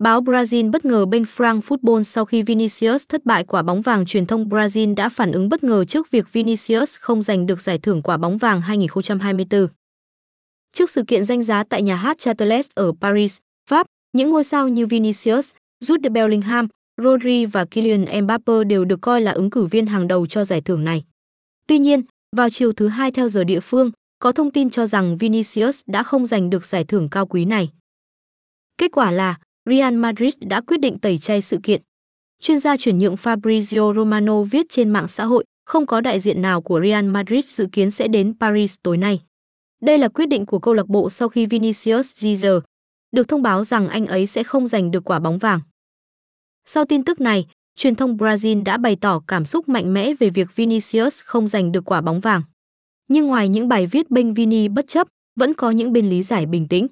Báo Brazil bất ngờ bênh France Football sau khi Vinicius thất bại quả bóng vàng. Truyền thông Brazil đã phản ứng bất ngờ trước việc Vinicius không giành được giải thưởng quả bóng vàng 2024. Trước sự kiện danh giá tại nhà hát Châtelet ở Paris, Pháp, những ngôi sao như Vinicius, Jude Bellingham, Rodri và Kylian Mbappe đều được coi là ứng cử viên hàng đầu cho giải thưởng này. Tuy nhiên, vào chiều thứ Hai theo giờ địa phương, có thông tin cho rằng Vinicius đã không giành được giải thưởng cao quý này. Kết quả là Real Madrid đã quyết định tẩy chay sự kiện. Chuyên gia chuyển nhượng Fabrizio Romano viết trên mạng xã hội, không có đại diện nào của Real Madrid dự kiến sẽ đến Paris tối nay. Đây là quyết định của câu lạc bộ sau khi Vinicius Jr. được thông báo rằng anh ấy sẽ không giành được quả bóng vàng. Sau tin tức này, truyền thông Brazil đã bày tỏ cảm xúc mạnh mẽ về việc Vinicius không giành được quả bóng vàng. Nhưng ngoài những bài viết bênh Vini bất chấp, vẫn có những bên lý giải bình tĩnh.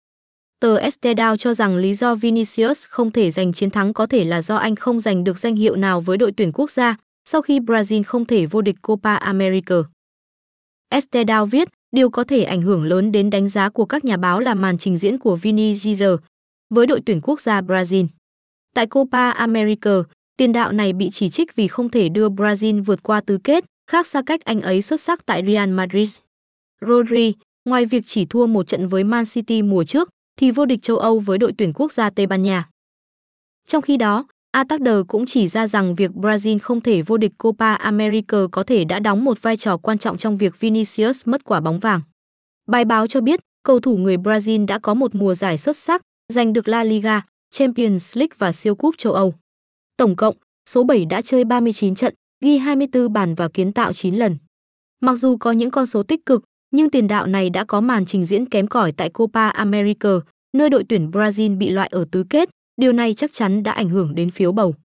Tờ Estadão cho rằng lý do Vinicius không thể giành chiến thắng có thể là do anh không giành được danh hiệu nào với đội tuyển quốc gia sau khi Brazil không thể vô địch Copa America. Estadão viết, điều có thể ảnh hưởng lớn đến đánh giá của các nhà báo là màn trình diễn của Vini Jr. với đội tuyển quốc gia Brazil. Tại Copa America, tiền đạo này bị chỉ trích vì không thể đưa Brazil vượt qua tứ kết, khác xa cách anh ấy xuất sắc tại Real Madrid. Rodri, ngoài việc chỉ thua một trận với Man City mùa trước, thì vô địch châu Âu với đội tuyển quốc gia Tây Ban Nha. Trong khi đó, Ataque cũng chỉ ra rằng việc Brazil không thể vô địch Copa America có thể đã đóng một vai trò quan trọng trong việc Vinicius mất quả bóng vàng. Bài báo cho biết, cầu thủ người Brazil đã có một mùa giải xuất sắc, giành được La Liga, Champions League và siêu cúp châu Âu. Tổng cộng, số 7 đã chơi 39 trận, ghi 24 bàn và kiến tạo 9 lần. Mặc dù có những con số tích cực, nhưng tiền đạo này đã có màn trình diễn kém cỏi tại Copa America, nơi đội tuyển Brazil bị loại ở tứ kết. Điều này chắc chắn đã ảnh hưởng đến phiếu bầu.